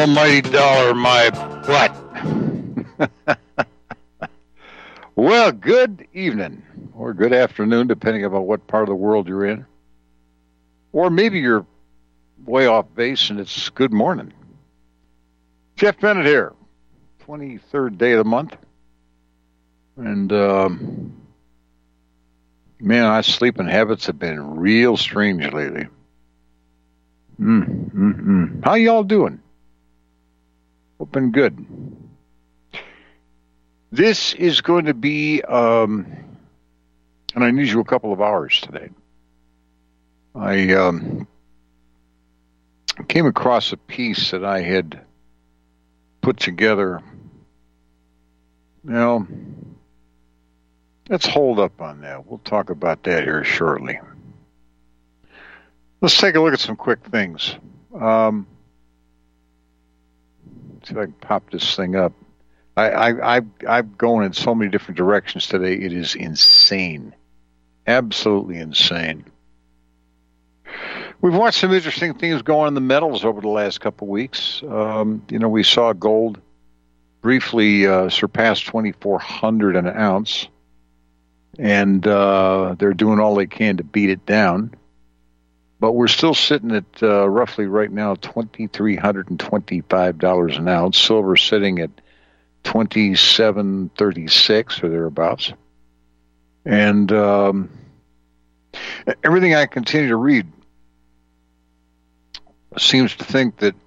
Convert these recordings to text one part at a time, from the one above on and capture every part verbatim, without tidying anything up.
almighty dollar, my butt. Well, good evening, or good afternoon, depending upon what part of the world you're in. Or maybe you're way off base and it's good morning. Jeff Bennett here, twenty-third day of the month. And, um, man, our sleeping habits have been real strange lately. Mm, mm, mm. How y'all doing? Hoping good. This is going to be um, an unusual couple of hours today. I um, came across a piece that I had put together. Now, let's hold up on that. We'll talk about that here shortly. Let's take a look at some quick things. Um, see if I can pop this thing up. I, I, I, I'm going in so many different directions today. It is insane. Absolutely insane. We've watched some interesting things go on in the metals over the last couple of weeks. Um, you know, we saw gold briefly uh, surpass twenty-four hundred an ounce, and uh, they're doing all they can to beat it down. But we're still sitting at uh, roughly right now two thousand three hundred twenty-five dollars an ounce. Silver sitting at twenty-seven thirty-six or thereabouts. And um, everything I continue to read seems to think that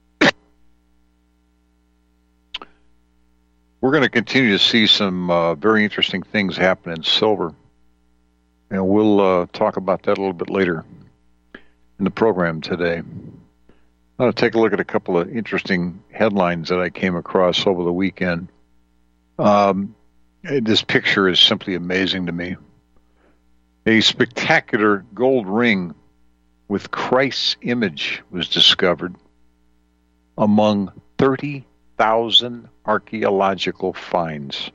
we're going to continue to see some uh, very interesting things happen in silver. And we'll uh, talk about that a little bit later in the program today. I'm going to take a look at a couple of interesting headlines that I came across over the weekend. Um, this picture is simply amazing to me. A spectacular gold ring with Christ's image was discovered among thirty thousand archaeological finds.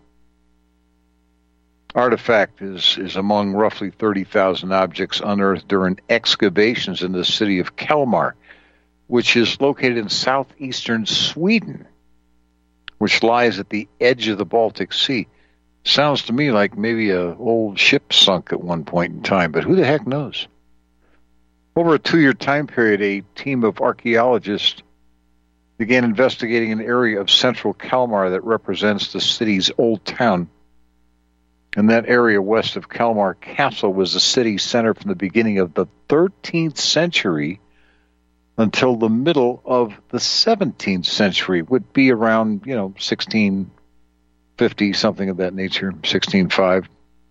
Artifact is, is among roughly thirty thousand objects unearthed during excavations in the city of Kalmar, which is located in southeastern Sweden, which lies at the edge of the Baltic Sea. Sounds to me like maybe an old ship sunk at one point in time, but who the heck knows? Over a two-year time period, a team of archaeologists began investigating an area of central Kalmar that represents the city's old town. And that area west of Kalmar Castle was the city center from the beginning of the thirteenth century until the middle of the seventeenth century, would be around, you know, sixteen fifty, something of that nature, sixteen oh five.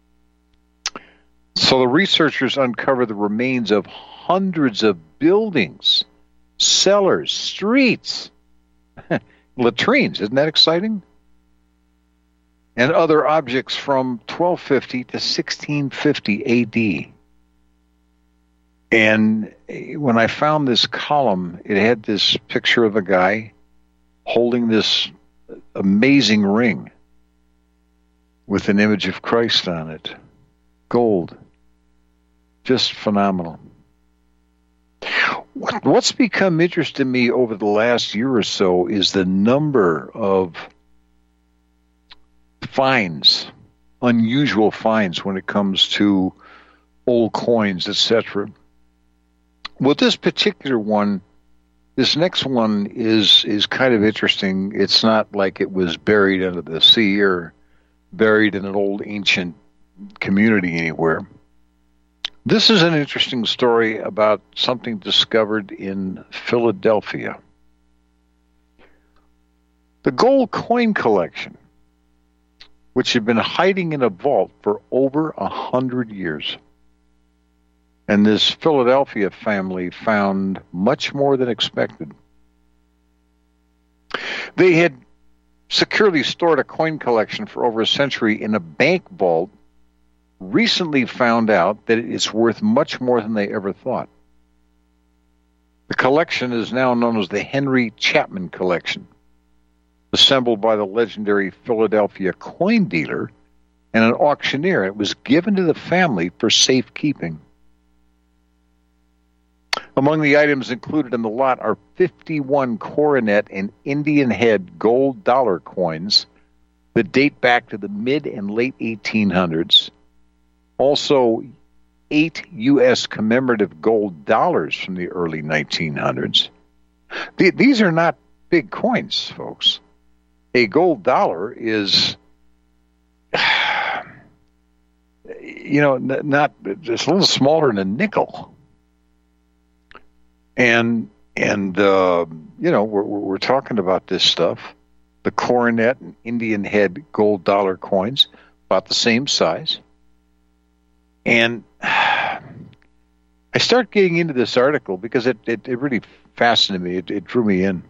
So the researchers uncovered the remains of hundreds of buildings, cellars, streets, latrines. Isn't that exciting? And other objects from twelve fifty to sixteen fifty A D. And when I found this column, it had this picture of a guy holding this amazing ring with an image of Christ on it. Gold. Just phenomenal. What, what's become interesting to me over the last year or so is the number of finds, unusual finds when it comes to old coins, et cetera. Well, this particular one, this next one is is kind of interesting. It's not like it was buried under the sea or buried in an old ancient community anywhere. This is an interesting story about something discovered in Philadelphia. The gold coin collection, which had been hiding in a vault for over a hundred years. And this Philadelphia family found much more than expected. They had securely stored a coin collection for over a century in a bank vault, recently found out that it is worth much more than they ever thought. The collection is now known as the Henry Chapman Collection, assembled by the legendary Philadelphia coin dealer and an auctioneer. It was given to the family for safekeeping. Among the items included in the lot are fifty-one coronet and Indian head gold dollar coins that date back to the mid and late eighteen hundreds. Also, eight U S commemorative gold dollars from the early nineteen hundreds. These are not big coins, folks. A gold dollar is, you know, not just a little smaller than a nickel. And, and uh, you know, we're, we're talking about this stuff. The coronet and Indian head gold dollar coins, about the same size. And I start getting into this article because it, it, it really fascinated me. It, it drew me in.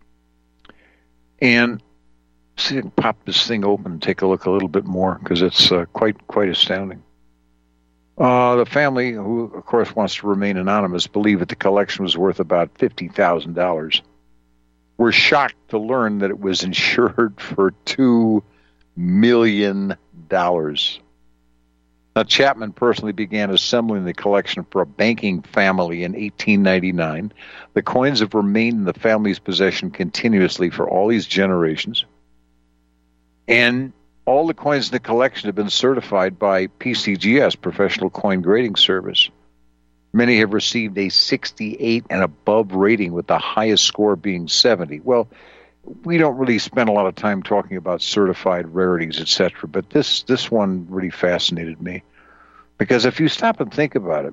And see if I can pop this thing open and take a look a little bit more because it's uh, quite quite astounding. Uh, the family, who of course wants to remain anonymous, believe that the collection was worth about fifty thousand dollars. We're shocked to learn that it was insured for two million dollars. Now, Chapman personally began assembling the collection for a banking family in eighteen ninety-nine. The coins have remained in the family's possession continuously for all these generations. And all the coins in the collection have been certified by P C G S, Professional Coin Grading Service. Many have received a sixty-eight and above rating, with the highest score being seventy. Well, we don't really spend a lot of time talking about certified rarities, et cetera, but this, this one really fascinated me. Because if you stop and think about it,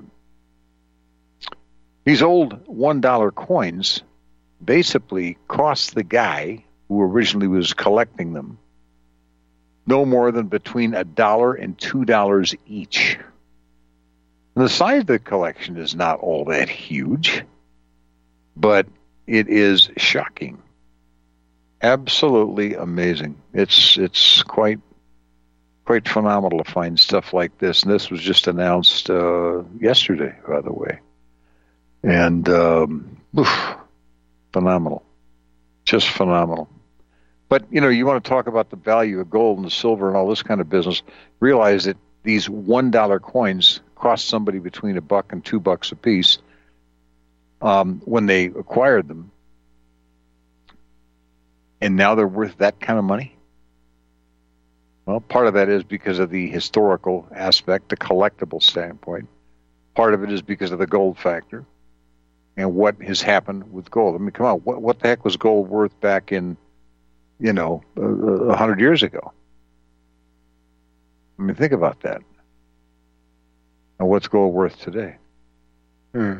these old one dollar coins basically cost the guy who originally was collecting them no more than between a dollar and two dollars each. And the size of the collection is not all that huge, but it is shocking. Absolutely amazing. It's it's quite quite phenomenal to find stuff like this. And this was just announced uh, yesterday, by the way. And um, oof, phenomenal, just phenomenal. But, you know, you want to talk about the value of gold and silver and all this kind of business, realize that these one dollar coins cost somebody between a buck and two bucks a piece um, when they acquired them. And now they're worth that kind of money? Well, part of that is because of the historical aspect, the collectible standpoint. Part of it is because of the gold factor and what has happened with gold. I mean, come on, what, what the heck was gold worth back in, you know, a hundred years ago? I mean, think about that. And what's gold worth today? Hmm.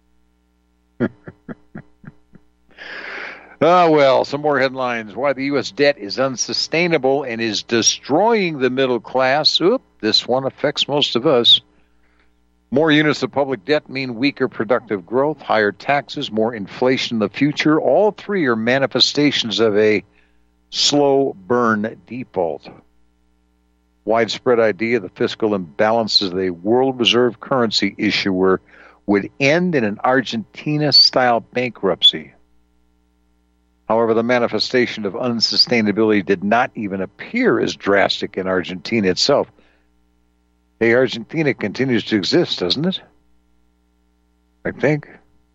Ah, well, some more headlines. Why the U S debt is unsustainable and is destroying the middle class. Oop, this one affects most of us. More units of public debt mean weaker productive growth, higher taxes, more inflation in the future. All three are manifestations of a slow burn default. Widespread idea the fiscal imbalances of the world reserve currency issuer would end in an Argentina-style bankruptcy. However, the manifestation of unsustainability did not even appear as drastic in Argentina itself. Hey, Argentina continues to exist, doesn't it? I think.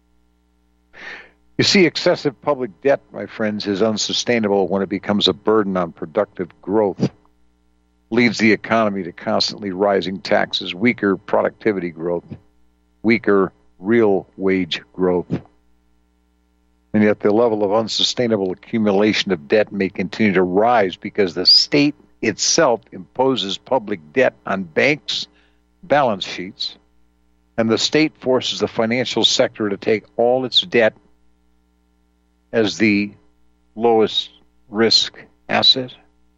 You see, excessive public debt, my friends, is unsustainable when it becomes a burden on productive growth, leads the economy to constantly rising taxes, weaker productivity growth, weaker real wage growth. And yet the level of unsustainable accumulation of debt may continue to rise because the state itself imposes public debt on banks' balance sheets, and the state forces the financial sector to take all its debt as the lowest risk asset.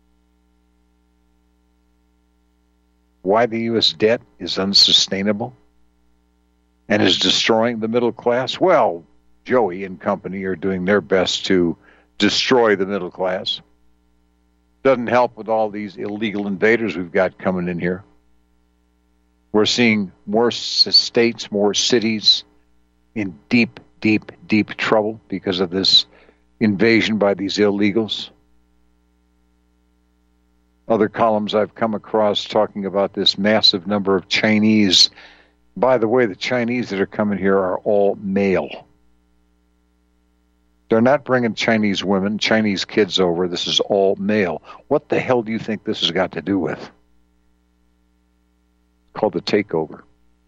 Why the U S debt is unsustainable and is destroying the middle class? Well, Joey and company are doing their best to destroy the middle class. Doesn't help with all these illegal invaders we've got coming in here. We're seeing more states, more cities in deep, deep, deep trouble because of this invasion by these illegals. Other columns I've come across talking about this massive number of Chinese By the way, the Chinese that are coming here are all male. They're not bringing Chinese women, Chinese kids over. This is all male. What the hell do you think this has got to do with? It's called the takeover.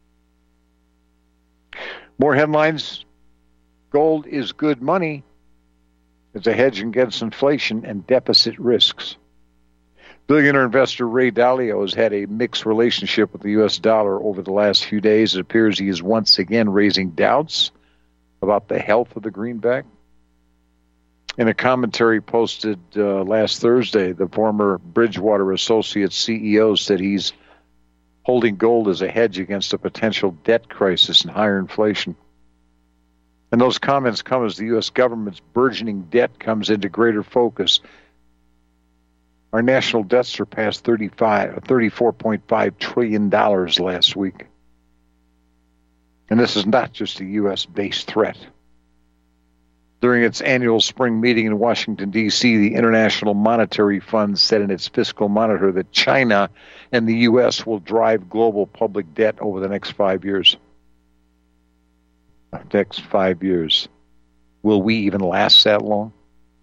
More headlines. Gold is good money. It's a hedge against inflation and deficit risks. Billionaire investor Ray Dalio has had a mixed relationship with the U S dollar over the last few days. It appears he is once again raising doubts about the health of the greenback. In a commentary posted uh, last Thursday, the former Bridgewater Associates C E O said he's holding gold as a hedge against a potential debt crisis and higher inflation. And those comments come as the U S government's burgeoning debt comes into greater focus. Our national debt surpassed thirty-four point five trillion dollars last week. And this is not just a U S-based threat. During its annual spring meeting in Washington, D C, the International Monetary Fund said in its fiscal monitor that China and the U S will drive global public debt over the next five years. Next five years. Will we even last that long?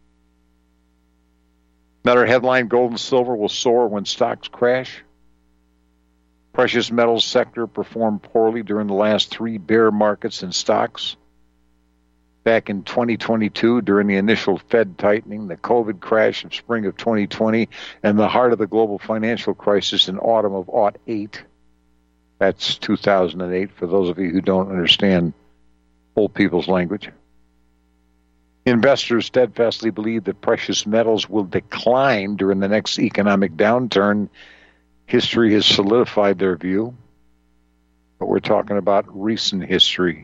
Another headline, gold and silver will soar when stocks crash. Precious metals sector performed poorly during the last three bear markets in stocks. Back in twenty twenty-two, during the initial Fed tightening, the COVID crash of spring of twenty twenty, and the heart of the global financial crisis in autumn of oh eight. That's two thousand eight, for those of you who don't understand old people's language. Investors steadfastly believe that precious metals will decline during the next economic downturn. History has solidified their view, but we're talking about recent history.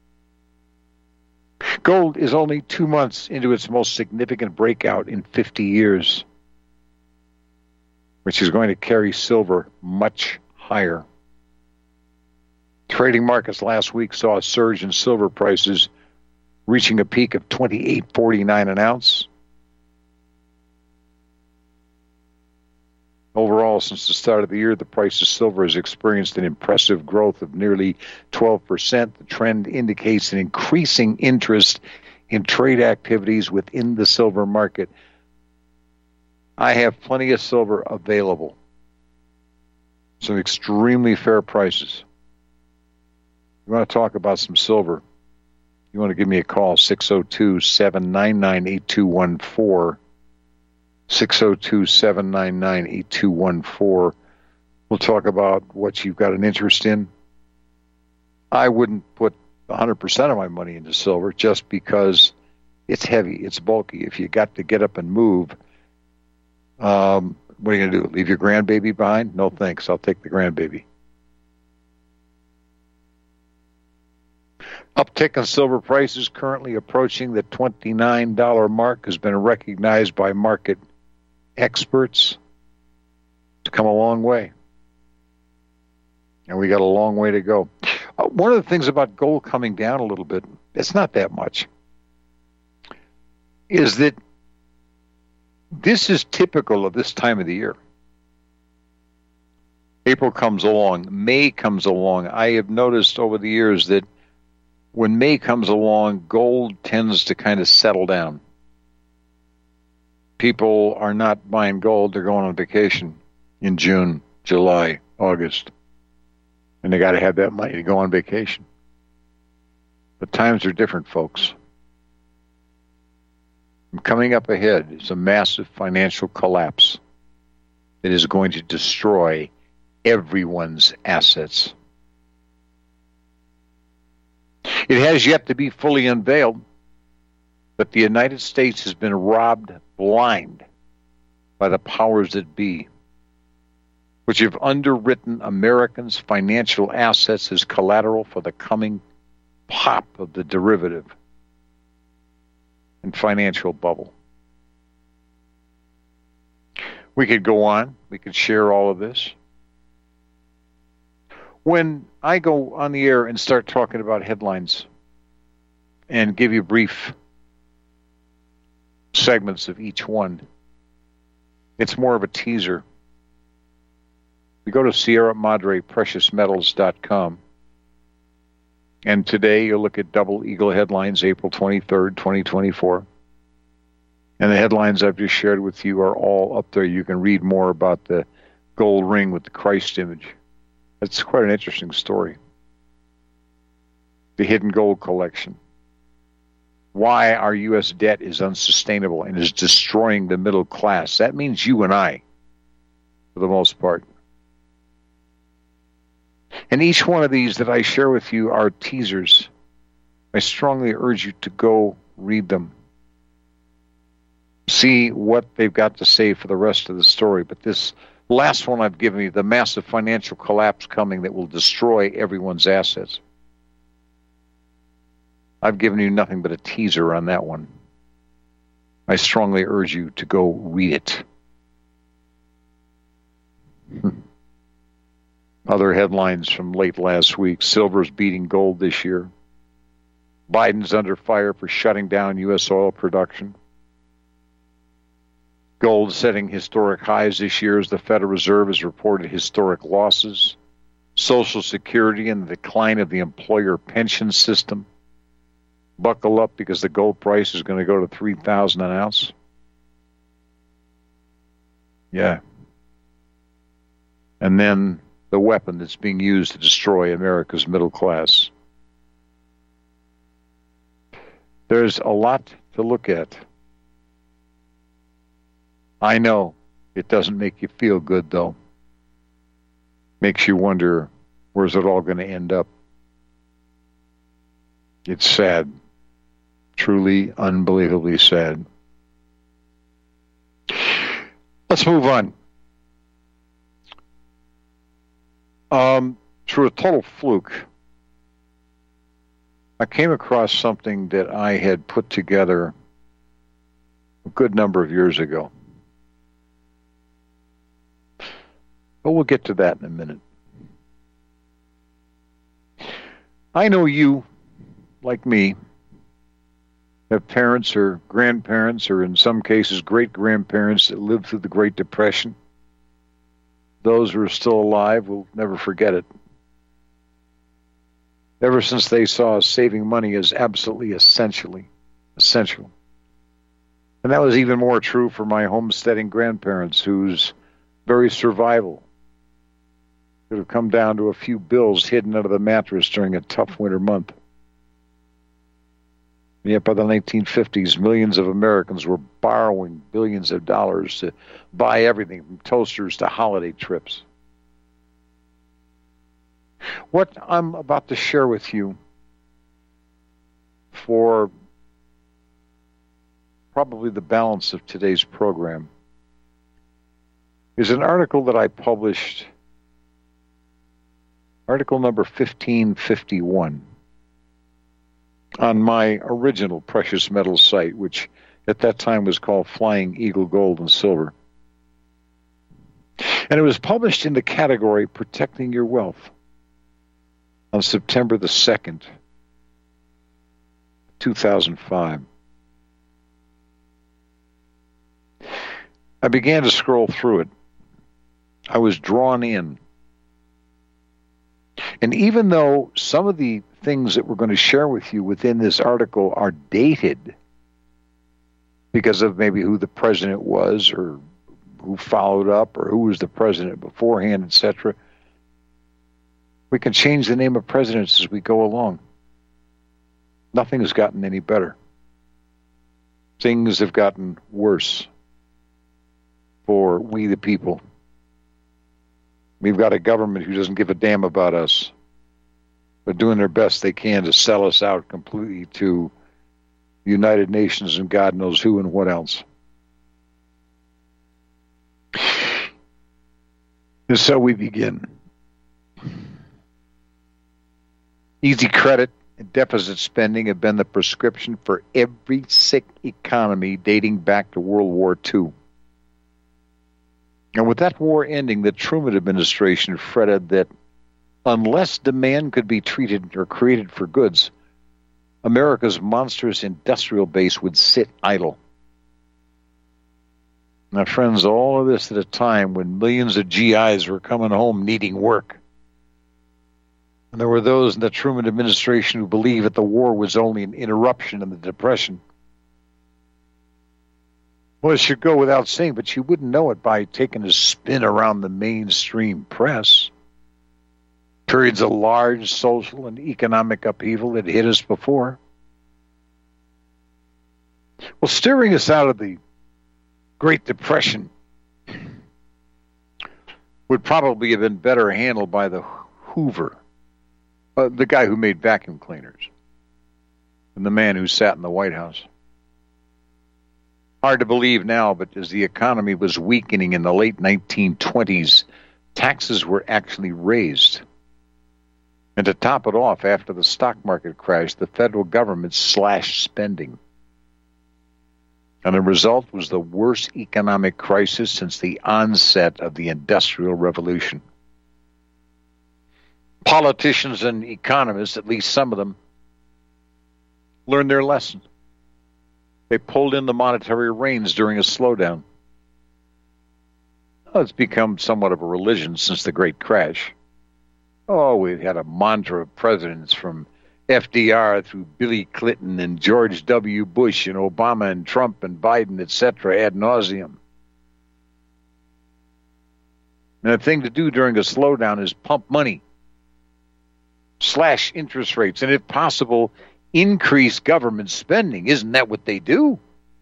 Gold is only two months into its most significant breakout in fifty years, which is going to carry silver much higher. Trading markets last week saw a surge in silver prices, reaching a peak of twenty-eight forty-nine an ounce. Overall, since the start of the year, the price of silver has experienced an impressive growth of nearly twelve percent. The trend indicates an increasing interest in trade activities within the silver market. I have plenty of silver available. Some extremely fair prices. You want to talk about some silver? You want to give me a call, six oh two, seven nine nine, eight two one four. six oh two, seven nine nine, eight two one four. We'll talk about what you've got an interest in. I wouldn't put one hundred percent of my money into silver just because it's heavy, it's bulky. If you got to get up and move, um, what are you going to do? Leave your grandbaby behind? No thanks. I'll take the grandbaby. Uptick in silver prices currently approaching the twenty-nine dollars mark has been recognized by market experts to come a long way. And we got a long way to go. Uh, one of the things about gold coming down a little bit, it's not that much, is that this is typical of this time of the year. April comes along, May comes along. I have noticed over the years that when May comes along, gold tends to kind of settle down. People are not buying gold, they're going on vacation in June, July, August. And they got to have that money to go on vacation. But times are different, folks. And coming up ahead is a massive financial collapse that is going to destroy everyone's assets. It has yet to be fully unveiled, but the United States has been robbed blind by the powers that be, which have underwritten Americans' financial assets as collateral for the coming pop of the derivative and financial bubble. We could go on. We could share all of this. When I go on the air and start talking about headlines and give you brief segments of each one, it's more of a teaser. You go to Sierra Madre Precious Metals dot com. And today you look at Double Eagle headlines, April twenty-third, twenty twenty-four. And the headlines I've just shared with you are all up there. You can read more about the gold ring with the Christ image. That's quite an interesting story. The hidden gold collection. Why our U S debt is unsustainable and is destroying the middle class. That means you and I, for the most part. And each one of these that I share with you are teasers. I strongly urge you to go read them. See what they've got to say for the rest of the story. But this last one I've given you, the massive financial collapse coming that will destroy everyone's assets. I've given you nothing but a teaser on that one. I strongly urge you to go read it. Other headlines from late last week. Silver's beating gold this year. Biden's under fire for shutting down U S oil production. Gold setting historic highs this year as the Federal Reserve has reported historic losses. Social Security and the decline of the employer pension system. Buckle up because the gold price is going to go to three thousand dollars an ounce. Yeah. And then the weapon that's being used to destroy America's middle class. There's a lot to look at. I know it doesn't make you feel good, though. Makes you wonder, where's it all going to end up? It's sad. Truly, unbelievably sad. Let's move on. Um, through a total fluke, I came across something that I had put together a good number of years ago. But we'll get to that in a minute. I know you, like me, have parents or grandparents, or in some cases great-grandparents that lived through the Great Depression. Those who are still alive will never forget it. Ever since they saw saving money as absolutely essentially essential. And that was even more true for my homesteading grandparents, whose very survival could have come down to a few bills hidden under the mattress during a tough winter month. And yet by the nineteen fifties, millions of Americans were borrowing billions of dollars to buy everything from toasters to holiday trips. What I'm about to share with you for probably the balance of today's program is an article that I published, article number fifteen fifty-one. On my original precious metals site, which at that time was called Flying Eagle Gold and Silver. And it was published in the category Protecting Your Wealth on September the second, two thousand five. I began to scroll through it. I was drawn in. And even though some of the things that we're going to share with you within this article are dated because of maybe who the president was or who followed up or who was the president beforehand, et cetera, we can change the name of presidents as we go along. Nothing has gotten any better. Things have gotten worse for we the people. We've got a government who doesn't give a damn about us. They're doing their best they can to sell us out completely to the United Nations and God knows who and what else. And so we begin. Easy credit and deficit spending have been the prescription for every sick economy dating back to World War Two. And with that war ending, the Truman administration fretted that unless demand could be treated or created for goods, America's monstrous industrial base would sit idle. Now, friends, all of this at a time when millions of G Is were coming home needing work. And there were those in the Truman administration who believed that the war was only an interruption in the Depression. Well, it should go without saying, but you wouldn't know it by taking a spin around the mainstream press. Periods of large social and economic upheaval had hit us before. Well, steering us out of the Great Depression would probably have been better handled by the Hoover, uh, the guy who made vacuum cleaners, than the man who sat in the White House. Hard to believe now, but as the economy was weakening in the late nineteen twenties, taxes were actually raised. And to top it off, after the stock market crashed, the federal government slashed spending. And the result was the worst economic crisis since the onset of the Industrial Revolution. Politicians and economists, at least some of them, learned their lesson. They pulled in the monetary reins during a slowdown. Well, it's become somewhat of a religion since the Great Crash. Oh, we've had a mantra of presidents from F D R through Billy Clinton and George W. Bush and Obama and Trump and Biden, et cetera, ad nauseum. And the thing to do during a slowdown is pump money, slash interest rates, and if possible, increase government spending. Isn't that what they do?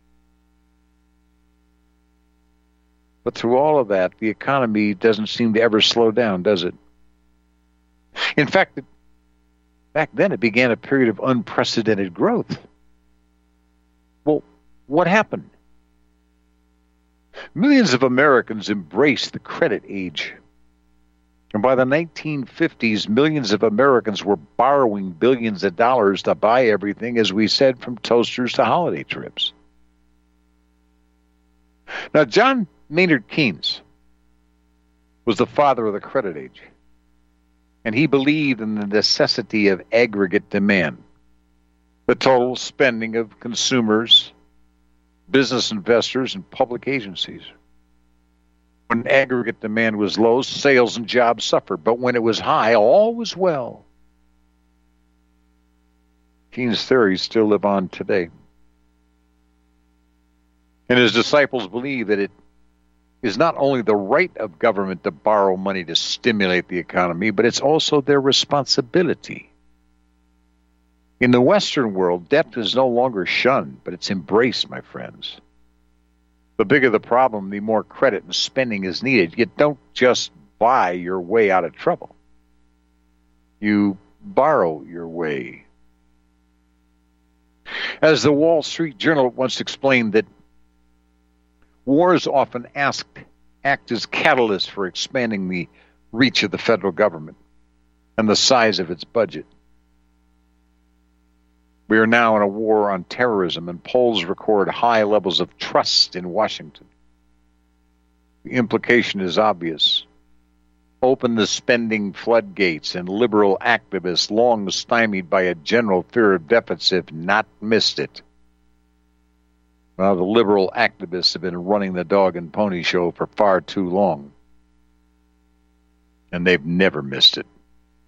But through all of that, the economy doesn't seem to ever slow down, does it? In fact, back then it began a period of unprecedented growth. Well, what happened? Millions of Americans embraced the credit age. And by the nineteen fifties, millions of Americans were borrowing billions of dollars to buy everything, as we said, from toasters to holiday trips. Now, John Maynard Keynes was the father of the credit age, and he believed in the necessity of aggregate demand, the total spending of consumers, business investors, and public agencies. When aggregate demand was low, sales and jobs suffered, but when it was high, all was well. Keynes' theories still live on today. And his disciples believe that it is not only the right of government to borrow money to stimulate the economy, but it's also their responsibility. In the Western world, debt is no longer shunned, but it's embraced, my friends. The bigger the problem, the more credit and spending is needed. You don't just buy your way out of trouble. You borrow your way. As the Wall Street Journal once explained, that wars often asked, act as catalysts for expanding the reach of the federal government and the size of its budget. We are now in a war on terrorism, and polls record high levels of trust in Washington. The implication is obvious. Open the spending floodgates, and liberal activists, long stymied by a general fear of deficit, have not missed it. Well, the liberal activists have been running the dog and pony show for far too long, and they've never missed it.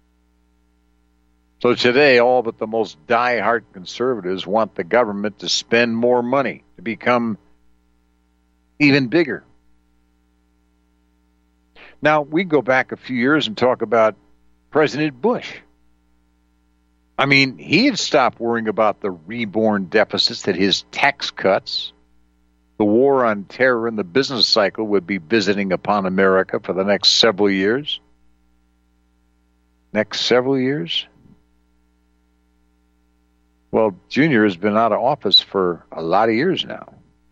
So today, all but the most die-hard conservatives want the government to spend more money, to become even bigger. Now, we go back a few years and talk about President Bush. I mean, he had stopped worrying about the reborn deficits, that his tax cuts, the war on terror, and the business cycle would be visiting upon America for the next several years. Next several years? Well, Junior has been out of office for a lot of years now.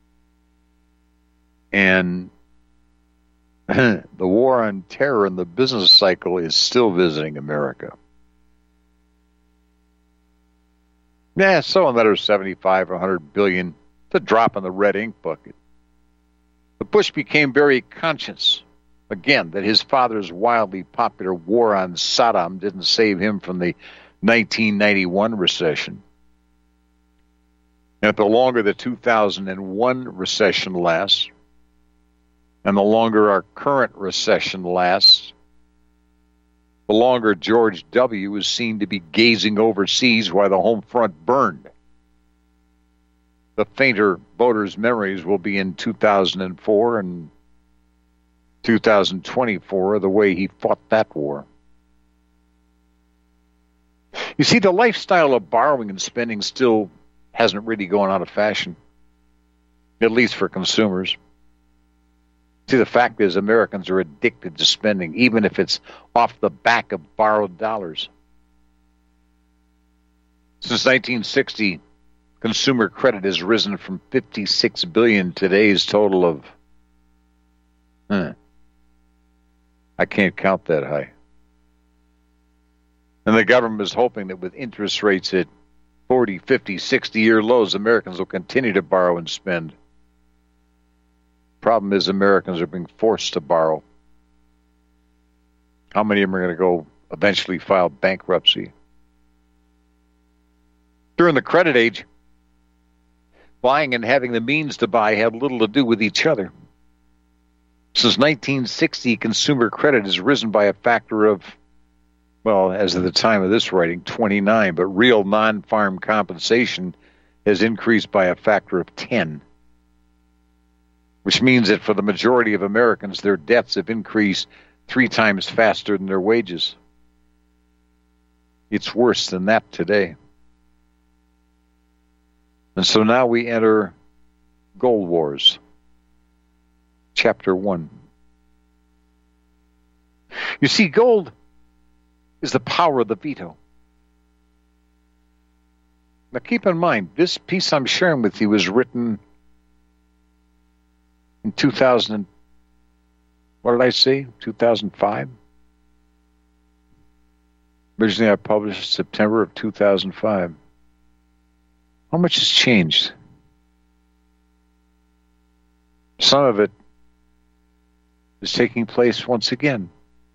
And the war on terror and the business cycle is still visiting America. Yeah, so another seventy-five or one hundred billion. It's a drop in the red ink bucket. But Bush became very conscious, again, that his father's wildly popular war on Saddam didn't save him from the nineteen ninety-one recession. And the longer the two thousand one recession lasts, and the longer our current recession lasts, The longer George W. was seen to be gazing overseas while the home front burned. The fainter voters' memories will be in two thousand four and two thousand twenty-four, the way he fought that war. You see, the lifestyle of borrowing and spending still hasn't really gone out of fashion, at least for consumers. See, the fact is Americans are addicted to spending, even if it's off the back of borrowed dollars. Since nineteen sixty, consumer credit has risen from fifty-six billion dollars to today's total of, huh, I can't count that high. And the government is hoping that with interest rates at forty, fifty, sixty-year lows, Americans will continue to borrow and spend. Problem is, Americans are being forced to borrow. How many of them are going to go eventually file bankruptcy? During the credit age, buying and having the means to buy had little to do with each other. Since nineteen sixty, consumer credit has risen by a factor of, well, as of the time of this writing, twenty-nine, but real non-farm compensation has increased by a factor of ten. Which means that for the majority of Americans, their debts have increased three times faster than their wages. It's worse than that today. And so now we enter Gold Wars, Chapter one. You see, gold is the power of the veto. Now keep in mind, this piece I'm sharing with you was written in two thousand, what did I say, two thousand five? Originally I published September of two thousand five. How much has changed? Some of it is taking place once again.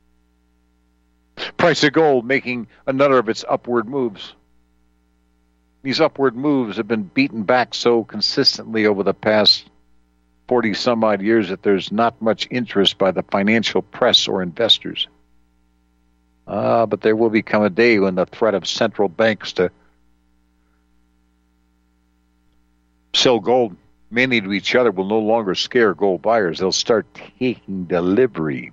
Price of gold making another of its upward moves. These upward moves have been beaten back so consistently over the past forty some odd years that there's not much interest by the financial press or investors. Ah, but there will become a day when the threat of central banks to sell gold mainly to each other will no longer scare gold buyers. They'll start taking delivery.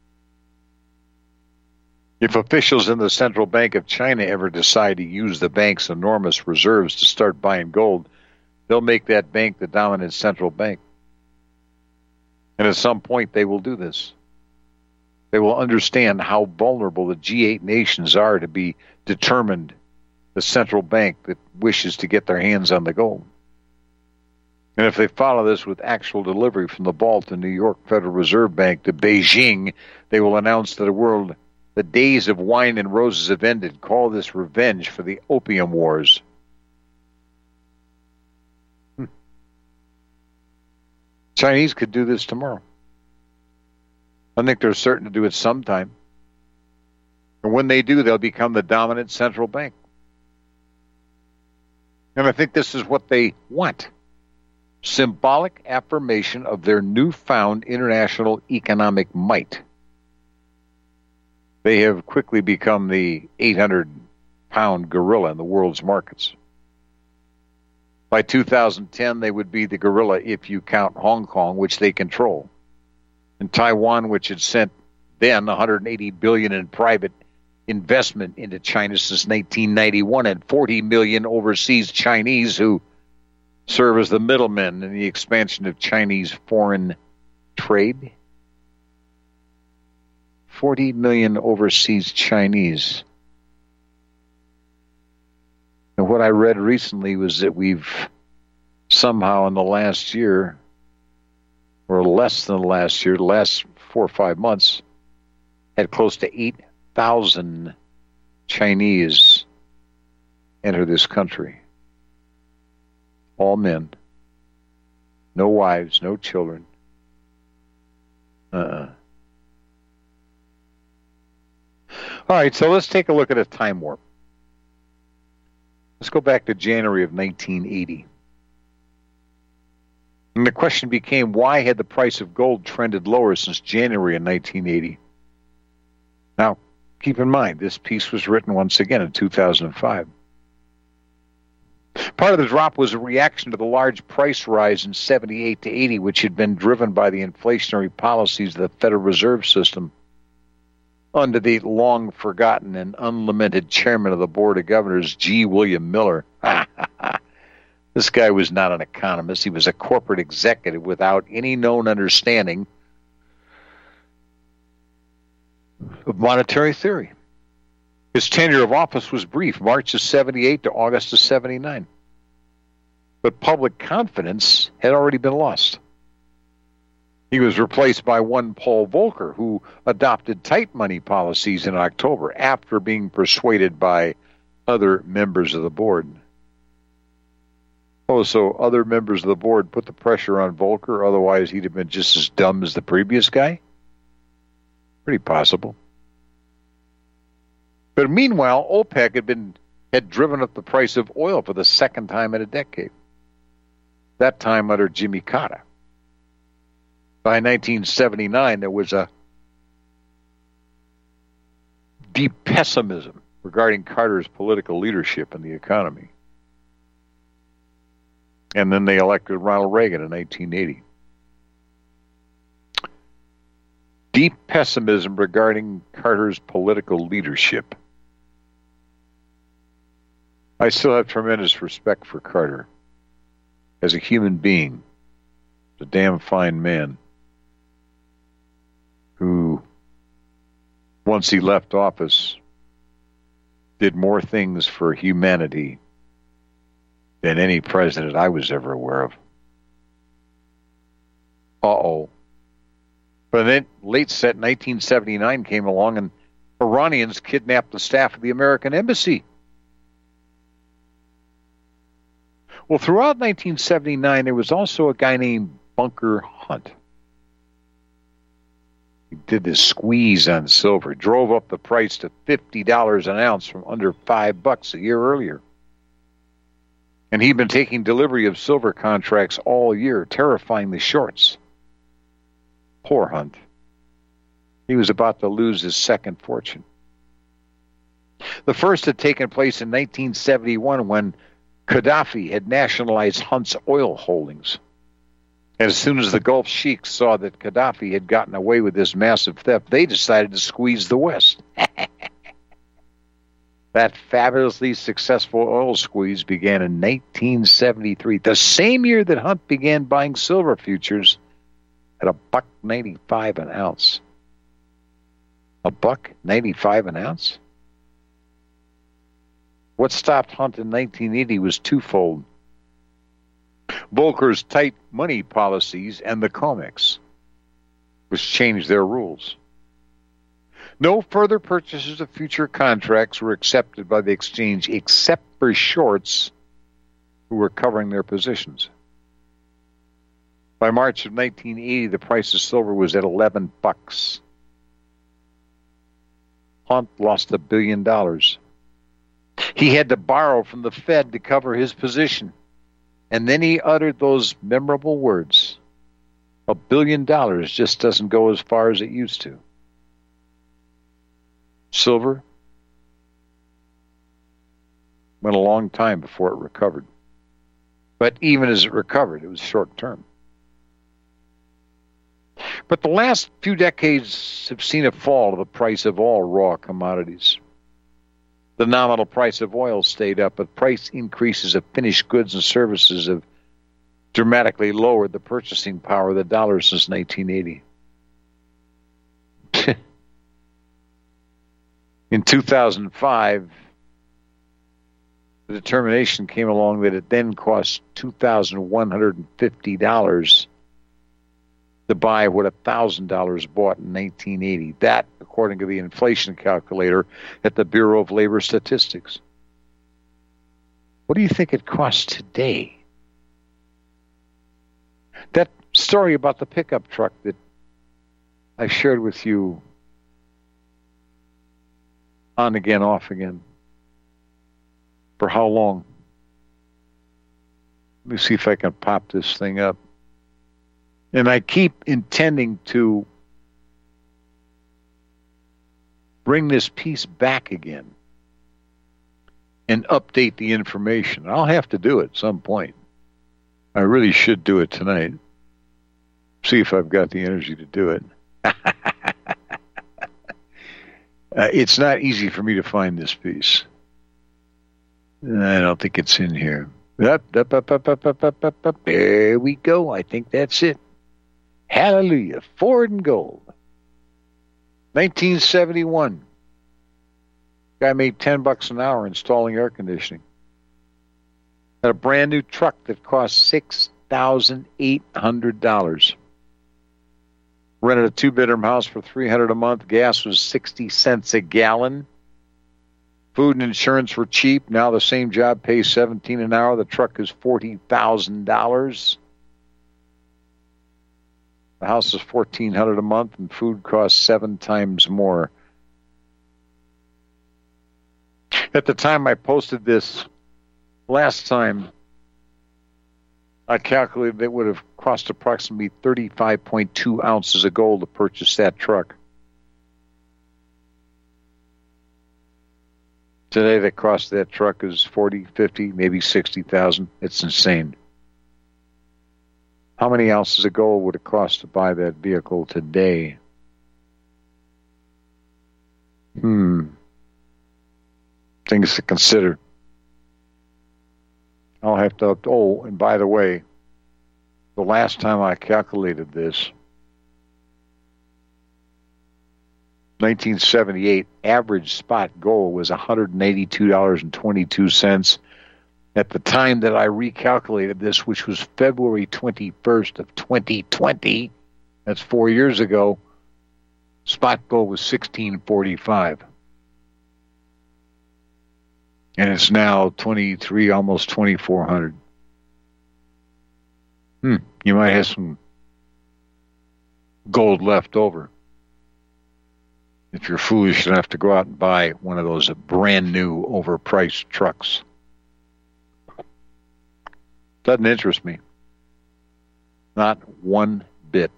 If officials in the Central Bank of China ever decide to use the bank's enormous reserves to start buying gold, they'll make that bank the dominant central bank. And at some point, they will do this. They will understand how vulnerable the G eight nations are to be determined the central bank that wishes to get their hands on the gold. And if they follow this with actual delivery from the vault in New York Federal Reserve Bank to Beijing, they will announce to the world the days of wine and roses have ended. Call this revenge for the opium wars. Hmm. Chinese could do this tomorrow. I think they're certain to do it sometime. And when they do, they'll become the dominant central bank. And I think this is what they want. Symbolic affirmation of their newfound international economic might. They have quickly become the eight hundred pound gorilla in the world's markets. By two thousand ten, they would be the gorilla if you count Hong Kong, which they control, and Taiwan, which had sent then one hundred eighty billion dollars in private investment into China since nineteen ninety-one, and forty million overseas Chinese who serve as the middlemen in the expansion of Chinese foreign trade. forty million overseas Chinese. And what I read recently was that we've somehow in the last year, or less than the last year, the last four or five months, had close to eight thousand Chinese enter this country. All men. No wives, no children. Uh-uh. All right, so let's take a look at a time warp. Let's go back to January of nineteen eighty. And the question became, why had the price of gold trended lower since January of nineteen eighty? Now, Keep in mind, this piece was written once again in two thousand five. Part of the drop was a reaction to the large price rise in seventy-eight to eighty, which had been driven by the inflationary policies of the Federal Reserve System under the long-forgotten and unlamented chairman of the Board of Governors, G. William Miller. This guy was not an economist. He was a corporate executive without any known understanding of monetary theory. His tenure of office was brief, March of seventy-eight to August of seventy-nine. But public confidence had already been lost. He was replaced by one Paul Volcker, who adopted tight money policies in October after being persuaded by other members of the board. Oh, so other members of the board put the pressure on Volcker, otherwise he'd have been just as dumb as the previous guy? Pretty possible. But meanwhile, OPEC had been had driven up the price of oil for the second time in a decade. That time under Jimmy Carter. By nineteen seventy-nine, there was a deep pessimism regarding Carter's political leadership in the economy. And then they elected Ronald Reagan in nineteen eighty. Deep pessimism regarding Carter's political leadership. I still have tremendous respect for Carter. As a human being, a damn fine man who, once he left office, did more things for humanity than any president I was ever aware of. Uh-oh. But then late set nineteen seventy-nine came along and Iranians kidnapped the staff of the American embassy. Well, throughout nineteen seventy-nine, there was also a guy named Bunker Hunt. He did this squeeze on silver, drove up the price to fifty dollars an ounce from under five bucks a year earlier. And he'd been taking delivery of silver contracts all year, terrifying the shorts. Poor Hunt. He was about to lose his second fortune. The first had taken place in nineteen seventy-one when Gaddafi had nationalized Hunt's oil holdings. And as soon as the Gulf sheiks saw that Gaddafi had gotten away with this massive theft, they decided to squeeze the West. That fabulously successful oil squeeze began in nineteen seventy-three, the same year that Hunt began buying silver futures at a buck ninety-five an ounce. A buck ninety-five an ounce? What stopped Hunt in nineteen eighty was twofold. Volcker's tight money policies and the COMEX, which changed their rules. No further purchases of future contracts were accepted by the exchange except for shorts who were covering their positions. By March of nineteen eighty, the price of silver was at eleven bucks. Hunt lost a billion dollars. He had to borrow from the Fed to cover his position. And then he uttered those memorable words. A billion dollars just doesn't go as far as it used to. Silver went a long time before it recovered. But even as it recovered, it was short term. But the last few decades have seen a fall of the price of all raw commodities. The nominal price of oil stayed up, but price increases of finished goods and services have dramatically lowered the purchasing power of the dollar since nineteen eighty. In two thousand five, the determination came along that it then cost two thousand one hundred fifty dollars to buy what one thousand dollars bought in nineteen eighty. That, according to the inflation calculator at the Bureau of Labor Statistics. What do you think it costs today? That story about the pickup truck that I shared with you on again, off again. For how long? Let me see if I can pop this thing up. And I keep intending to bring this piece back again and update the information. I'll have to do it at some point. I really should do it tonight. See if I've got the energy to do it. uh, it's not easy for me to find this piece. I don't think it's in here. Up, up, up, up, up, up, up, up, up. There we go. I think that's it. Hallelujah. Ford and Gold. nineteen seventy-one. Guy made ten bucks an hour installing air conditioning. Had a brand new truck that cost six thousand eight hundred dollars. Rented a two-bedroom house for three hundred dollars a month. Gas was sixty cents a gallon. Food and insurance were cheap. Now the same job pays seventeen dollars an hour. The truck is forty thousand dollars. The house is fourteen hundred dollars a month, and food costs seven times more. At the time I posted this last time, I calculated it would have cost approximately thirty-five point two ounces of gold to purchase that truck. Today, the cost of that truck is forty, fifty, maybe sixty thousand. It's insane. How many ounces of gold would it cost to buy that vehicle today? Hmm. Things to consider. I'll have to, oh, and by the way, the last time I calculated this, nineteen seventy-eight, average spot gold was one hundred eighty-two dollars and twenty-two cents. At the time that I recalculated this, which was February twenty-first of twenty twenty, that's four years ago, spot gold was sixteen forty-five. And it's now twenty-three, almost twenty-four hundred. Hmm, you might have some gold left over. If you're foolish enough to go out and buy one of those brand new overpriced trucks. Doesn't interest me. Not one bit.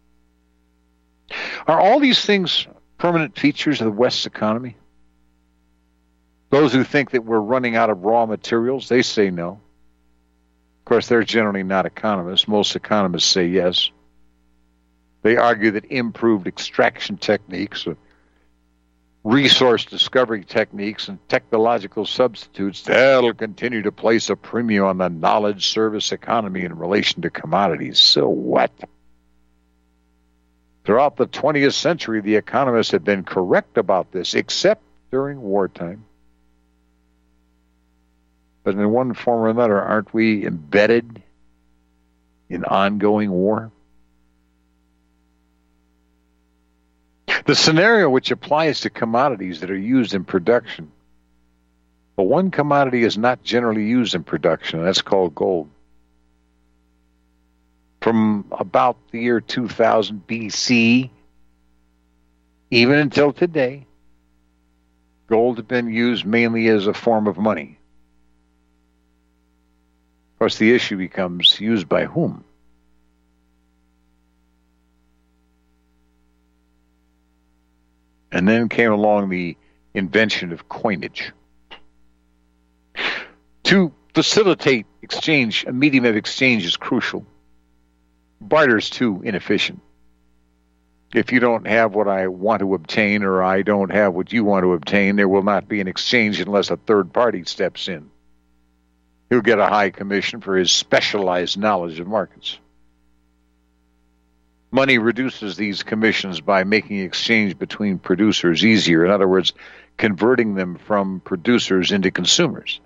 Are all these things permanent features of the West's economy? Those who think that we're running out of raw materials, they say no. Of course, they're generally not economists. Most economists say yes. They argue that improved extraction techniques, resource discovery techniques, and technological substitutes, that'll continue to place a premium on the knowledge service economy in relation to commodities. So what? Throughout the twentieth century, the economists have been correct about this, except during wartime. But in one form or another, aren't we embedded in ongoing war? The scenario which applies to commodities that are used in production. But one commodity is not generally used in production, and that's called gold. From about the year two thousand B C, even until today, gold has been used mainly as a form of money. Of course, the issue becomes used by whom? And then came along the invention of coinage. To facilitate exchange, a medium of exchange is crucial. Barter is too inefficient. If you don't have what I want to obtain, or I don't have what you want to obtain, there will not be an exchange unless a third party steps in. He'll get a high commission for his specialized knowledge of markets. Money reduces these commissions by making exchange between producers easier. In other words, converting them from producers into consumers.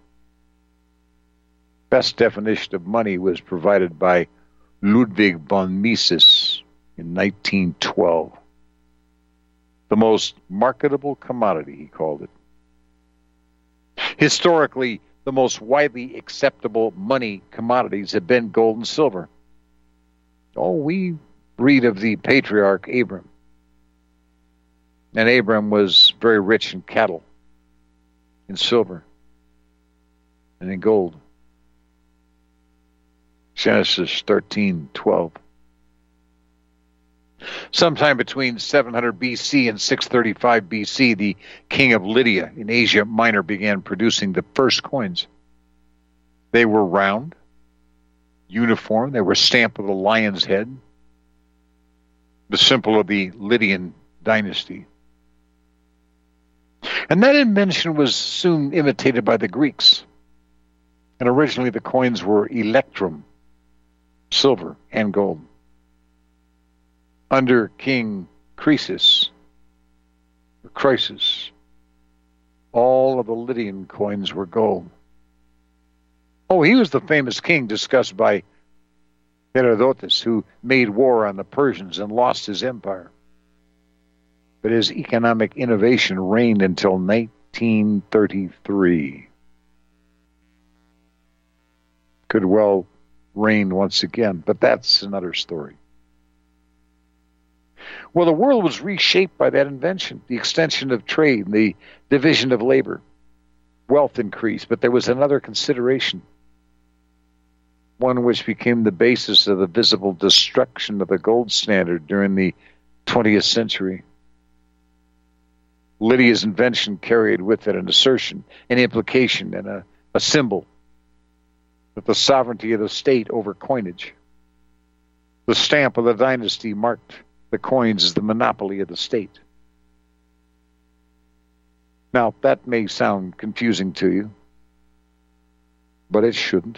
Best definition of money was provided by Ludwig von Mises in nineteen twelve. The most marketable commodity, he called it. Historically, the most widely acceptable money commodities have been gold and silver. Oh, we read of the patriarch Abram. And Abram was very rich in cattle, in silver, and in gold. Genesis thirteen twelve. Sometime between seven hundred B C and six thirty-five B C, the king of Lydia in Asia Minor began producing the first coins. They were round, uniform, they were stamped with a lion's head, the symbol of the Lydian dynasty. And that invention was soon imitated by the Greeks. And originally the coins were electrum, silver and gold. Under King Croesus, or Croesus, all of the Lydian coins were gold. Oh, he was the famous king discussed by Herodotus, who made war on the Persians and lost his empire. But his economic innovation reigned until nineteen thirty-three. Could well reign once again, but that's another story. Well, the world was reshaped by that invention, the extension of trade, the division of labor. Wealth increased, but there was another consideration, one which became the basis of the visible destruction of the gold standard during the twentieth century. Lydia's invention carried with it an assertion, an implication, and a, a symbol of the sovereignty of the state over coinage. The stamp of the dynasty marked the coins as the monopoly of the state. Now, that may sound confusing to you, but it shouldn't.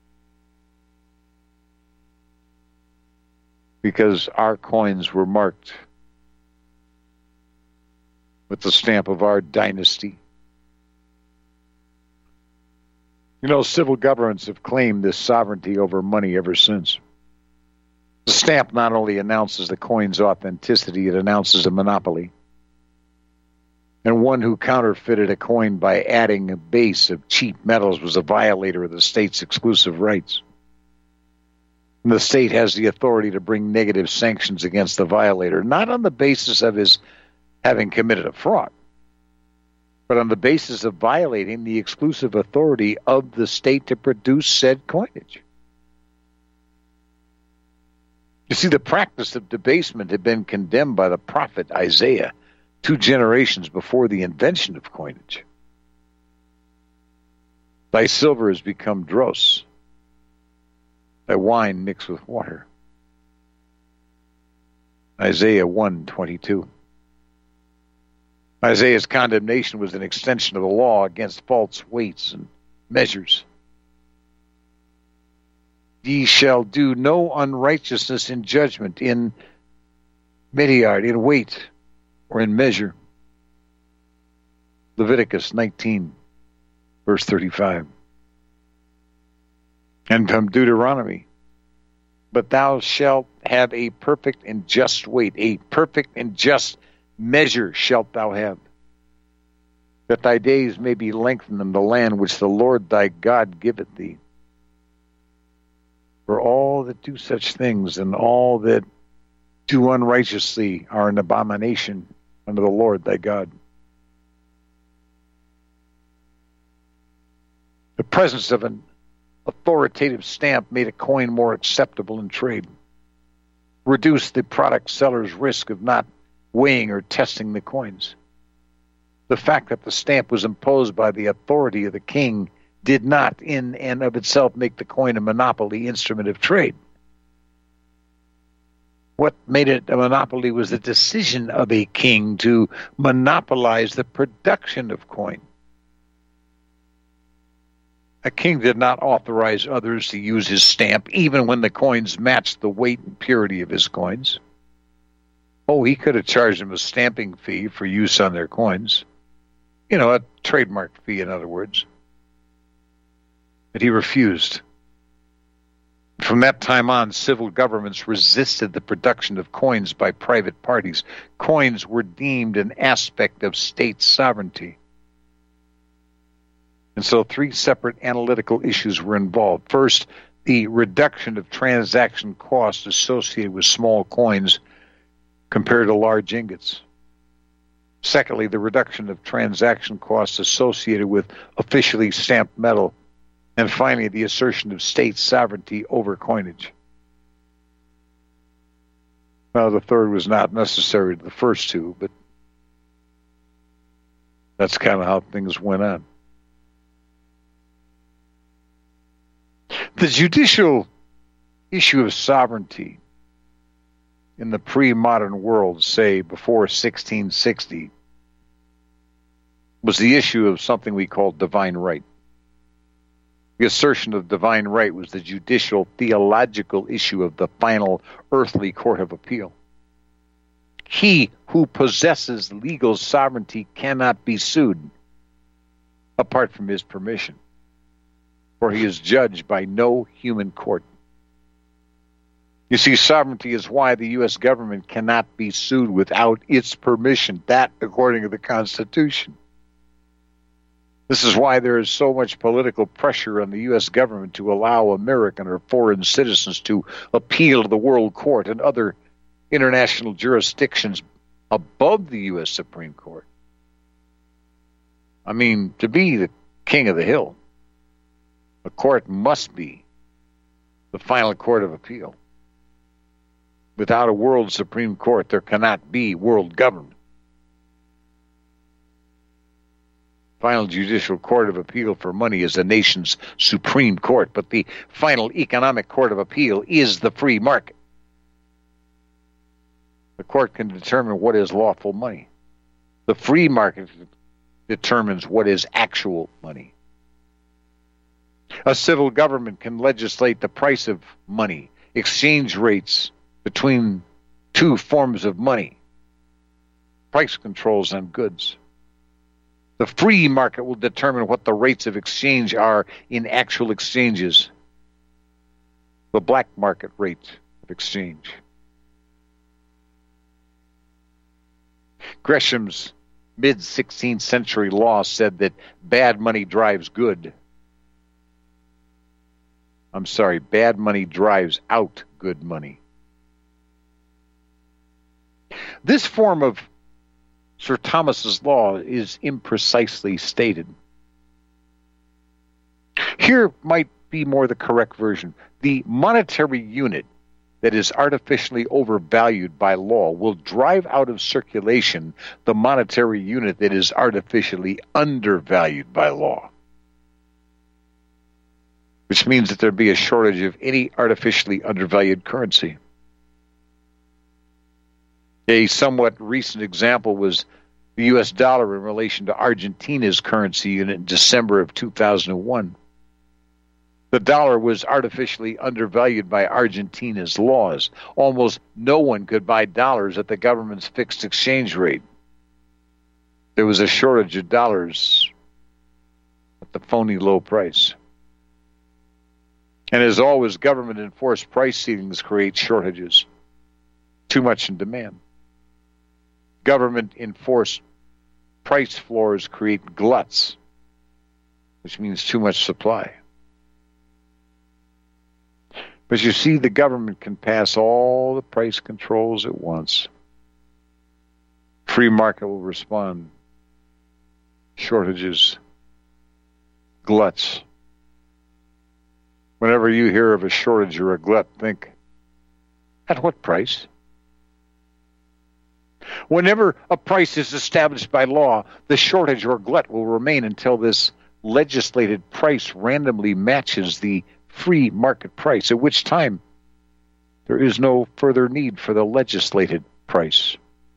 Because our coins were marked with the stamp of our dynasty. You know, civil governments have claimed this sovereignty over money ever since. The stamp not only announces the coin's authenticity, it announces a monopoly. And one who counterfeited a coin by adding a base of cheap metals was a violator of the state's exclusive rights. And the state has the authority to bring negative sanctions against the violator, not on the basis of his having committed a fraud, but on the basis of violating the exclusive authority of the state to produce said coinage. You see, the practice of debasement had been condemned by the prophet Isaiah two generations before the invention of coinage. Thy silver has become dross, thy wine mixed with water. Isaiah one twenty-two. Isaiah's condemnation was an extension of the law against false weights and measures. Ye shall do no unrighteousness in judgment, in mediard, in weight, or in measure. Leviticus nineteen, verse thirty-five. And from Deuteronomy, but thou shalt have a perfect and just weight, a perfect and just measure shalt thou have, that thy days may be lengthened in the land which the Lord thy God giveth thee. For all that do such things and all that do unrighteously are an abomination unto the Lord thy God. The presence of an authoritative stamp made a coin more acceptable in trade, reduced the product seller's risk of not weighing or testing the coins. The fact that the stamp was imposed by the authority of the king did not in and of itself make the coin a monopoly instrument of trade. What made it a monopoly was the decision of a king to monopolize the production of coin. A king did not authorize others to use his stamp, even when the coins matched the weight and purity of his coins. Oh, he could have charged them a stamping fee for use on their coins. You know, a trademark fee, in other words. But he refused. From that time on, civil governments resisted the production of coins by private parties. Coins were deemed an aspect of state sovereignty. And so three separate analytical issues were involved. First, the reduction of transaction costs associated with small coins compared to large ingots. Secondly, the reduction of transaction costs associated with officially stamped metal. And finally, the assertion of state sovereignty over coinage. Now, the third was not necessary to the first two, but that's kind of how things went on. The judicial issue of sovereignty in the pre-modern world, say before sixteen sixty, was the issue of something we call divine right. The assertion of divine right was the judicial theological issue of the final earthly court of appeal. He who possesses legal sovereignty cannot be sued apart from his permission, for he is judged by no human court. You see, sovereignty is why the U S government cannot be sued without its permission, that according to the Constitution. This is why there is so much political pressure on the U S government to allow American or foreign citizens to appeal to the World Court and other international jurisdictions above the U S Supreme Court. I mean, to be the king of the hill, the court must be the final court of appeal. Without a world Supreme Court, there cannot be world government. Final judicial court of appeal for money is the nation's supreme court, but the final economic court of appeal is the free market. The court can determine what is lawful money. The free market determines what is actual money. A civil government can legislate the price of money, exchange rates between two forms of money, price controls on goods. The free market will determine what the rates of exchange are in actual exchanges, the black market rate of exchange. Gresham's mid-sixteenth century law said that bad money drives good. I'm sorry, bad money drives out good money. This form of Sir Thomas's law is imprecisely stated. Here might be more the correct version. The monetary unit that is artificially overvalued by law will drive out of circulation the monetary unit that is artificially undervalued by law, which means that there be a shortage of any artificially undervalued currency. A somewhat recent example was the U S dollar in relation to Argentina's currency unit in December of two thousand one. The dollar was artificially undervalued by Argentina's laws. Almost no one could buy dollars at the government's fixed exchange rate. There was a shortage of dollars at the phony low price. And as always, government-enforced price ceilings create shortages. Too much in demand. Government-enforced price floors create gluts, which means too much supply. But you see, the government can pass all the price controls it wants. Free market will respond. Shortages, gluts. Whenever you hear of a shortage or a glut, think, at what price? Whenever a price is established by law, the shortage or glut will remain until this legislated price randomly matches the free market price, at which time there is no further need for the legislated price.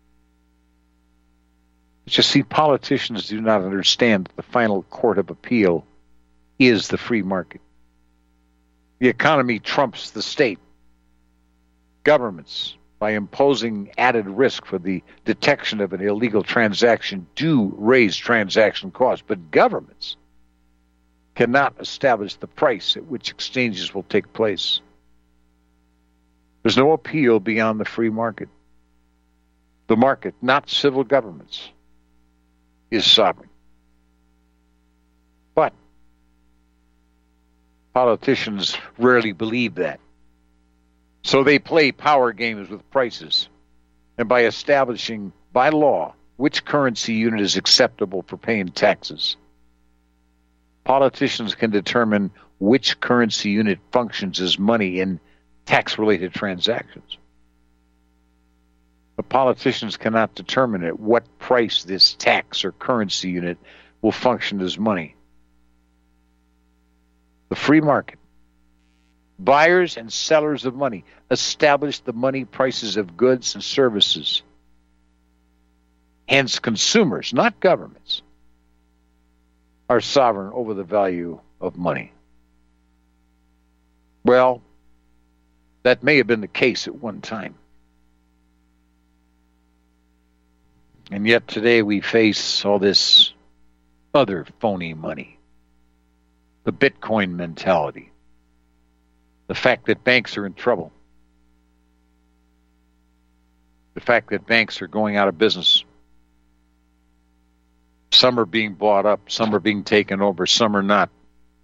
But you see, politicians do not understand that the final court of appeal is the free market. The economy trumps the state. Governments, by imposing added risk for the detection of an illegal transaction, do raise transaction costs, but governments cannot establish the price at which exchanges will take place. There's no appeal beyond the free market. The market, not civil governments, is sovereign. But politicians rarely believe that. So they play power games with prices. And by establishing by law which currency unit is acceptable for paying taxes, politicians can determine which currency unit functions as money in tax-related transactions. The politicians cannot determine at what price this tax or currency unit will function as money. The free market. Buyers and sellers of money establish the money prices of goods and services. Hence, consumers, not governments, are sovereign over the value of money. Well, that may have been the case at one time. And yet today we face all this other phony money. The Bitcoin mentality. The fact that banks are in trouble. The fact that banks are going out of business. Some are being bought up, some are being taken over, some are not.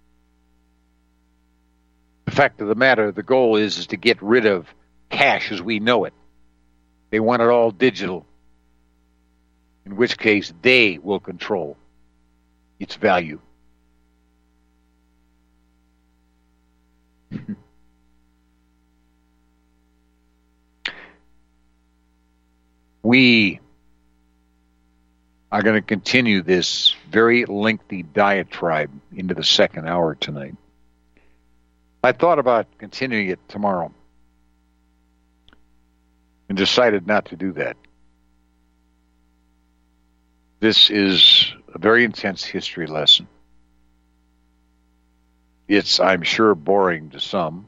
The fact of the matter, the goal is, is to get rid of cash as we know it. They want it all digital, in which case they will control its value. We are going to continue this very lengthy diatribe into the second hour tonight. I thought about continuing it tomorrow and decided not to do that. This is a very intense history lesson. It's, I'm sure, boring to some.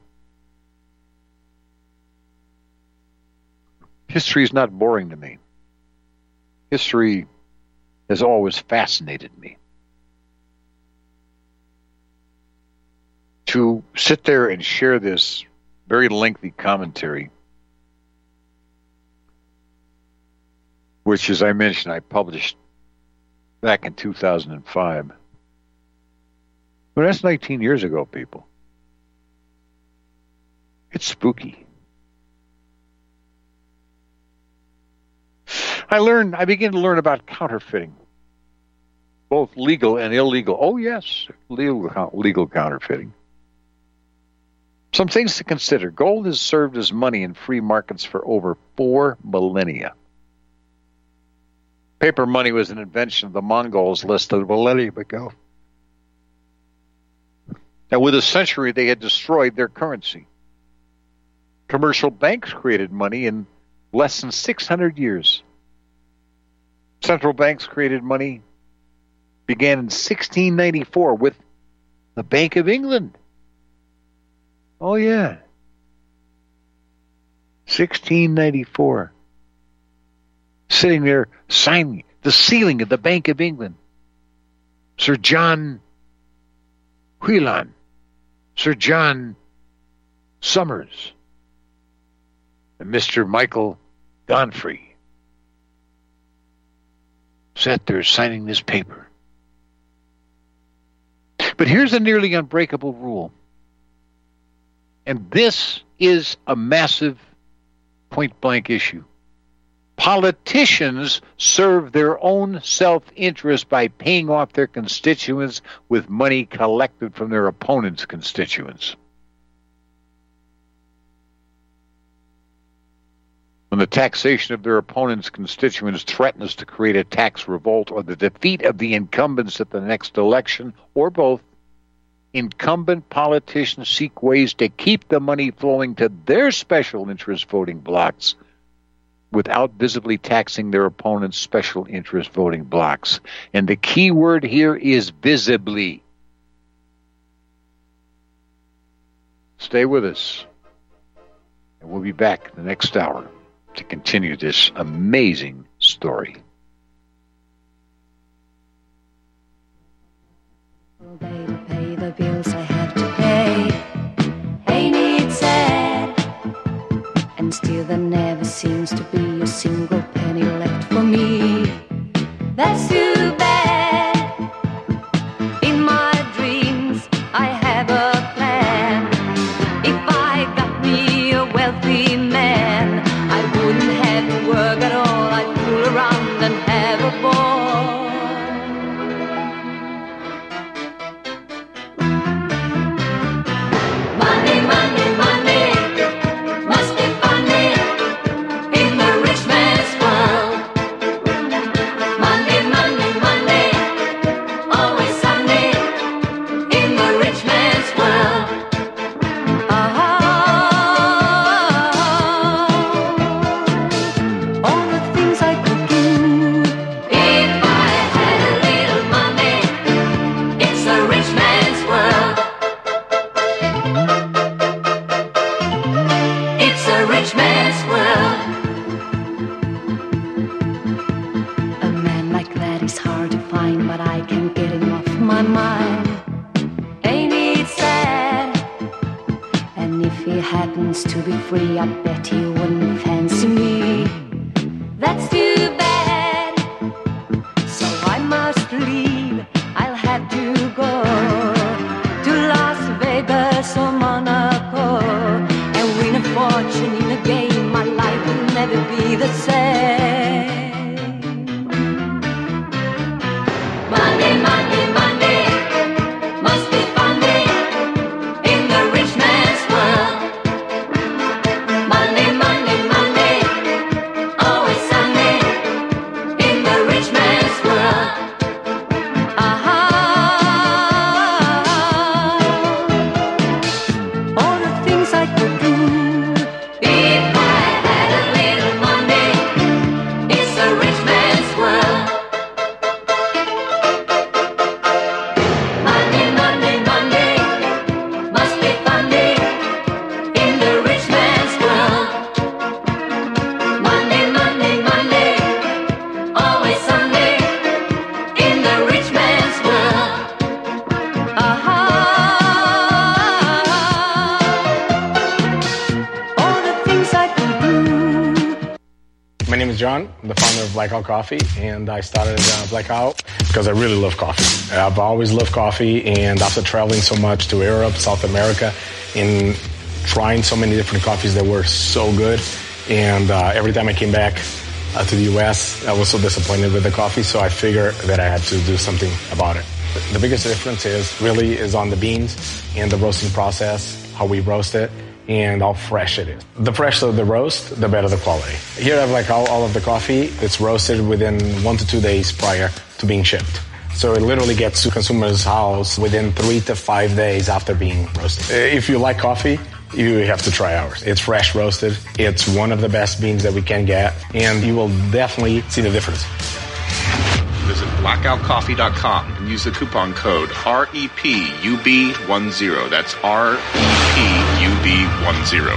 History is not boring to me. History has always fascinated me. To sit there and share this very lengthy commentary, which, as I mentioned, I published back in two thousand five. But that's nineteen years ago, people. It's spooky. I learned, I began to learn about counterfeiting, both legal and illegal. Oh, yes, legal, legal counterfeiting. Some things to consider. Gold has served as money in free markets for over four millennia. Paper money was an invention of the Mongols less than a millennium ago. And with a century, they had destroyed their currency. Commercial banks created money in less than six hundred years. Central banks created money, began in sixteen ninety-four with the Bank of England. Oh, yeah. sixteen ninety-four. Sitting there signing the sealing of the Bank of England. Sir John Whelan, Sir John Summers, and Mister Michael Gonfrey sat there signing this paper. But here's a nearly unbreakable rule. And this is a massive point-blank issue. Politicians serve their own self-interest by paying off their constituents with money collected from their opponents' constituents. When the taxation of their opponents' constituents threatens to create a tax revolt or the defeat of the incumbents at the next election, or both, incumbent politicians seek ways to keep the money flowing to their special interest voting blocs without visibly taxing their opponents' special interest voting blocs. And the key word here is visibly. Stay with us, and we'll be back the next hour to continue this amazing story. Well, baby, pay the bills I have to pay. Ain't it sad? And still there never seems to be a single penny left for me. That's too bad. In my dreams, I have a plan. If I got me a wealthy man, I wouldn't have to work at all. I'd fool around and have a ball. happens to be free, I bet he wouldn't fancy me. That's too bad, so I must leave. I'll have to go to Las Vegas or Monaco and win a fortune in a game. My life will never be the same. Monday, Monday, Monday, must be fun day in the rich man's world. Monday, Monday, Monday, always Sunday in the rich man's world. Uh-huh. All the things I could do if I had a little money. It's a rich man's world. Monday, Monday, Monday, must be fun day in the rich man's world. Monday, Monday, Monday, always Sunday in the rich man's world. Uh-huh. All the things I could do. My name is John. I'm the founder of Blackout Coffee, and I started uh, Blackout because I really love coffee. I've always loved coffee, and after traveling so much to Europe, South America, and trying so many different coffees that were so good, and uh, every time I came back uh, to the U S, I was so disappointed with the coffee, so I figured that I had to do something about it. The biggest difference is really is on the beans and the roasting process, how we roast it, and how fresh it is. The fresher the roast, the better the quality. Here I have like all, all of the coffee. It's roasted within one to two days prior to being shipped. So it literally gets to consumer's house within three to five days after being roasted. If you like coffee, you have to try ours. It's fresh roasted. It's one of the best beans that we can get, and you will definitely see the difference. Visit blackout coffee dot com and use the coupon code R E P U B ten. That's R E P U B ten.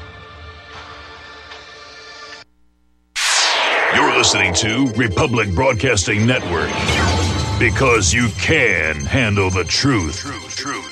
You're listening to Republic Broadcasting Network, because you can handle the truth. Truth, truth.